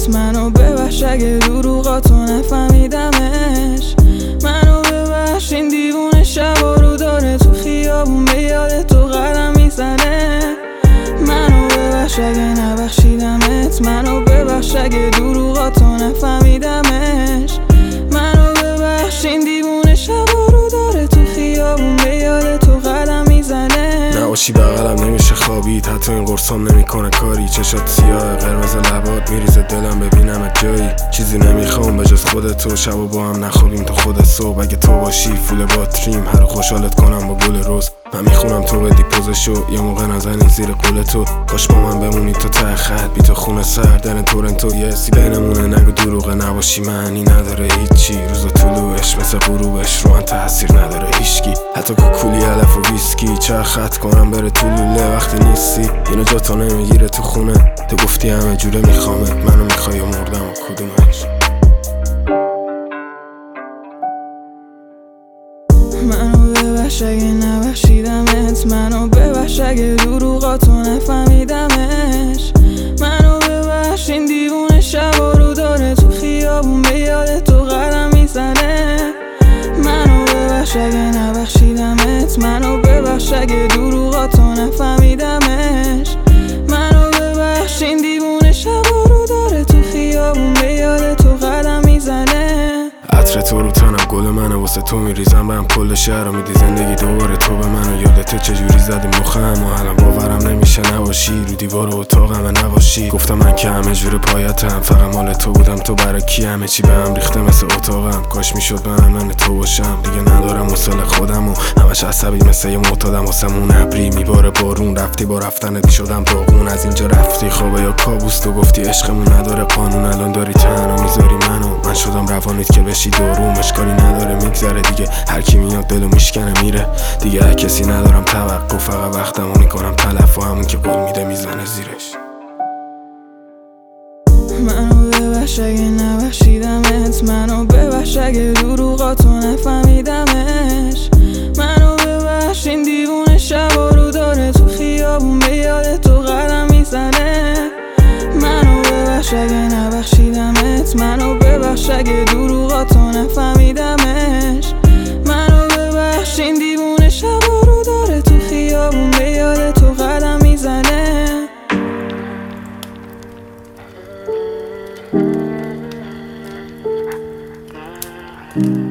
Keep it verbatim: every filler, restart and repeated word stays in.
نفهمیدمت، منو ببخش اگه دروغاتو نفهمیدمش. منو ببخش این دیوونه شبا رو داره تو خیابون به یاد تو قدم میزنه. منو ببخش اگه نبخشیدمت، منو ببخش اگه دروغاتو نفهمیدمش. منو ببخش این دیوونه شبا رو داره تو خیابون به یاد تو قدم میزنه. نباشی بغلم نمیشه خوابید، حتی این قرصام نمیکنه کاری. چشات سیاه قرمز لبات میریزه دلم ببینمت جایی. چیزی نمیخوام به جز خودتو، شبا با هم نخوابیم تا خود صبح. اگه تو باشی فول باتریم، هر خوشحالت کنم با گل روز. من میخونم تو بدی پوزشو، یه موقع نزنی زیر قول تو. کاش با من بمونی تو ته خط، بی تو خونه سردن تورنتو. یه حسی بینمونه نگو دروغه، نباشی معنی نداره هیچی. روز طلوعش مثل غروبش رو من تاثیر نداره هیچکی، حتی کوکولی علف و ویسکی. چه خط کنم بره تو لوله وقتی نیستی، اینو جا تو نمیگیره تو خونه. تو گفتی همه جوره میخوامت، منو میخوای و مردم و کدومش. منو ببخش اگه نبخشیدمت، منو ببخش اگه دروغاتو نفهمیدمش. منو ببخش این دیوونه شبا رو داره تو خیابون به یاد تو قدم میزنه. منو ببخش اگه نبخشیدمت، منو ببخش اگه دروغاتو نفهمیدمش. منو ببخش این دیوونه شبا رو داره تو خیابون به یاد تو قدم میزنه. عطر تو رو تنم گل منه، واسه تو میریزم به هم کل شهر رو میدی زندگی دوباره. تو به منو یادته چجوری زدی مخم و الان باورم نمیشه نباشی. رو دیوار اتاقم نباشی، گفتم من که همه جور پایتم، فقط مال تو بودم. تو برای کی همه چی به هم ریخته مثل اتاقم. کاش میشد من من تو باشم، دیگه ندارم وصل خودم و همش عصبی مثل یه معتادم. واسمون ابری میباره بارون، رفتی با رفتنت شدم داغون. از اینجا رفتی خوابه یا کابوس، تو گفتی عشقمون نداره قانون. الان داری تنها میذاری منو، من شدم روانیت که بشی داروم. اشکالی نداره میگذره دیگه، هر کی میاد دلو میشکنه میره دیگه. هر کسی ندارم توقع، فقط وقتمو میکنم تلف و همون که قول میده میزنه زیرش. منو ببخش اگه نبخشیدمت، منو ببخش اگه دروغاتو نفهمیدمش. منو ببخش این دیوونه شبا رو داره تو خیابون به یاد تو قدم میزنه. منو ببخش اگه نبخشیدمت، منو ببخش اگه دروغاتو نفهمیدمش. منو ببخش این دیوونه شبا رو داره تو خیابون به یاد تو قدم میزنه.